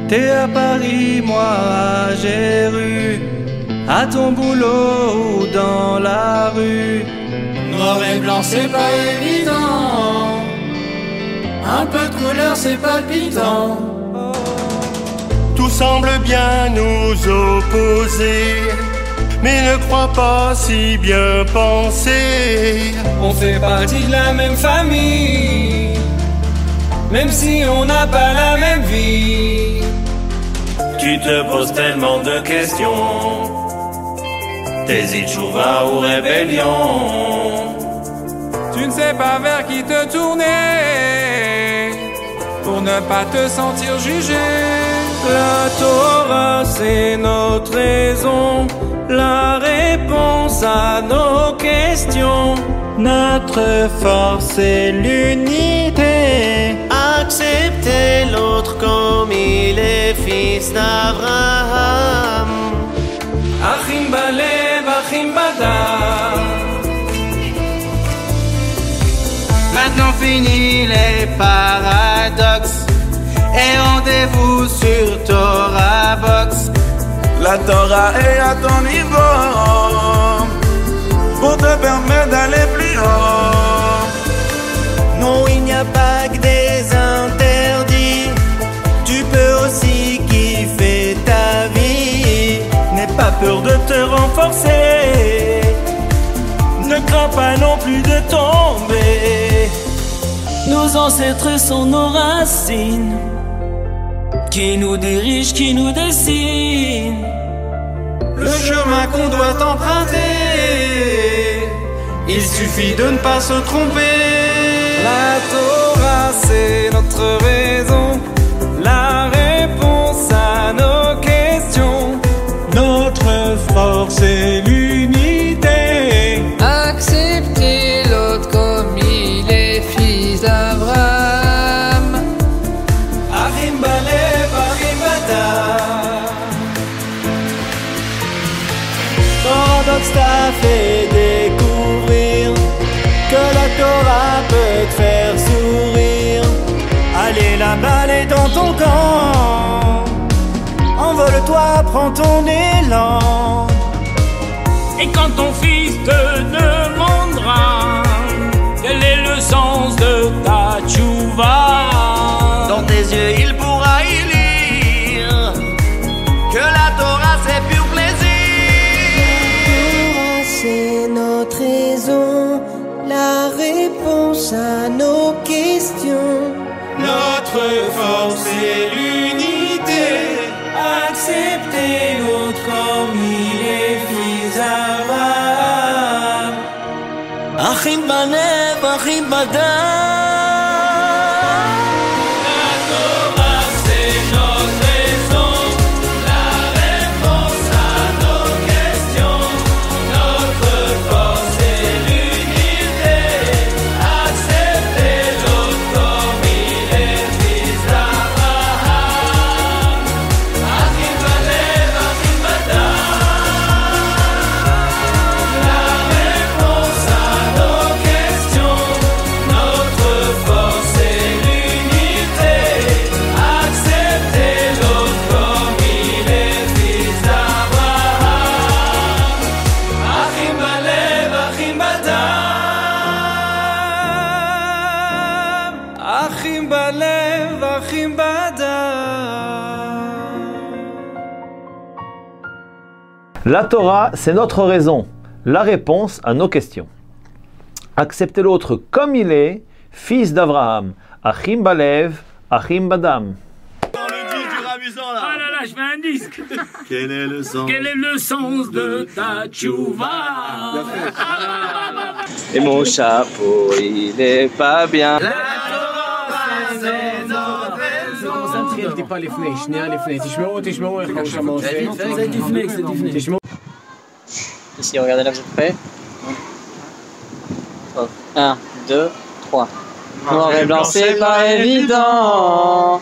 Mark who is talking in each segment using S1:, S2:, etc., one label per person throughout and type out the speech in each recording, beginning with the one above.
S1: T'es à Paris, moi à Géru, à ton boulot ou dans la rue.
S2: Noir et blanc c'est pas évident, un peu de couleur c'est palpitant.
S3: Tout semble bien nous opposer, mais ne crois pas si bien penser.
S2: On fait partie de la même famille, même si on n'a pas la même vie.
S3: Tu te poses tellement de questions, t'hésites chouva ou rébellion.
S2: Tu ne sais pas vers qui te tourner pour ne pas te sentir jugé.
S1: La Torah c'est notre raison, la réponse à nos questions. Notre force c'est l'unité, accepter l'autre comme il est, fils d'Abraham.
S2: Achim balev, achim badam.
S1: Maintenant fini les paradoxes et rendez-vous sur Torah Box.
S4: La Torah est à ton niveau pour te permettre d'aller plus haut.
S1: Non, il n'y a pas que des interdits, tu peux aussi kiffer ta vie. N'aie pas peur de te renforcer, ne crains pas non plus de tomber. Nos ancêtres sont nos racines, qui nous dirigent, qui nous dessinent.
S2: Le chemin qu'on doit emprunter, il suffit de ne pas se tromper. La Torah c'est notre raison, la réponse à nos questions.
S1: Notre force est l'unité,
S5: accepter l'autre comme il est, fils d'Abraham.
S2: Achim balev, achim badam.
S1: Paradoxe t'a fait découvrir que la Torah peut te faire sourire. Allez la balle est dans ton camp, envole-toi, prends ton élan. Et quand ton fils te demandera quel est le sens de ta tchouva, dans tes yeux il pourra y lire que la Torah c'est pur plaisir. C'est notre raison, la réponse à nos questions.
S2: Notre force est l'unité,
S1: Accepter l'autre comme il est, fils d'Abraham. Achim balev, achim badam.
S2: achim balev, achim badam.
S6: La Torah, c'est notre raison, la réponse à nos questions. Accepter l'autre comme il est, fils d'Abraham. Achim balev, achim badam.
S4: Dans le disque du ravissant là.
S7: Ah là là, je fais un disque.
S4: Quel est le sens?
S7: Quel est le sens de ta tchouva?
S1: Et mon chapeau, il est pas bien.
S8: טיפה לפני, שנייה לפני, תשמעו איך הוא שם עושה. זה לפני. תשמעו.
S9: Ici, regardez là, vous êtes prêts? 1, 2, 3. Noir et blanc, c'est pas évident.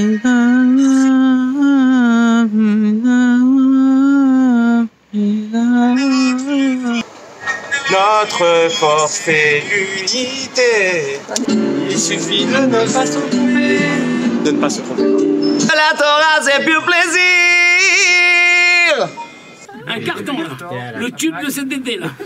S3: Notre force c'est l'unité. Il suffit de ne pas se tromper,
S10: de ne pas se tromper.
S1: La Torah, c'est pur plaisir.
S7: Un carton là. Le tube de cet été là.